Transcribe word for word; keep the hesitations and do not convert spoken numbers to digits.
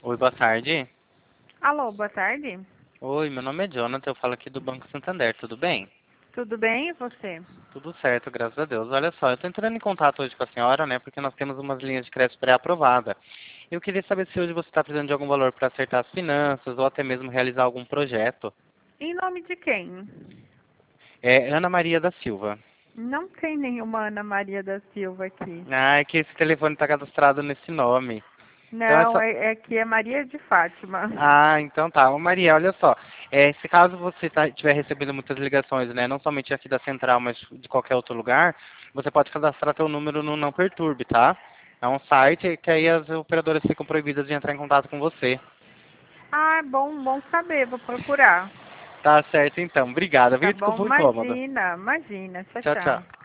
Oi, boa tarde. Alô, boa tarde. Oi, meu nome é Jonathan, eu falo aqui do Banco Santander, tudo bem? Tudo bem e você? Tudo certo, graças a Deus. Olha só, eu estou entrando em contato hoje com a senhora, né, porque nós temos umas linhas de crédito pré-aprovada. Eu queria saber se hoje você está precisando de algum valor para acertar as finanças ou até mesmo realizar algum projeto. Em nome de quem? É Ana Maria da Silva. Não tem nenhuma Ana Maria da Silva aqui. Ah, é que esse telefone está cadastrado nesse nome. Então é Não, só... é, é que é Maria de Fátima. Ah, então tá. Ô Maria, olha só. É, se caso você tá, estiver recebendo muitas ligações, né, não somente aqui da central, mas de qualquer outro lugar, você pode cadastrar seu número no Não Perturbe, tá? É um site que aí as operadoras ficam proibidas de entrar em contato com você. Ah, é bom, bom saber, vou procurar. Tá certo então. Obrigada, Tá viu? bom? Desculpa o incômodo. Imagina, imagina. Tchau, Tchau, tchau. tchau.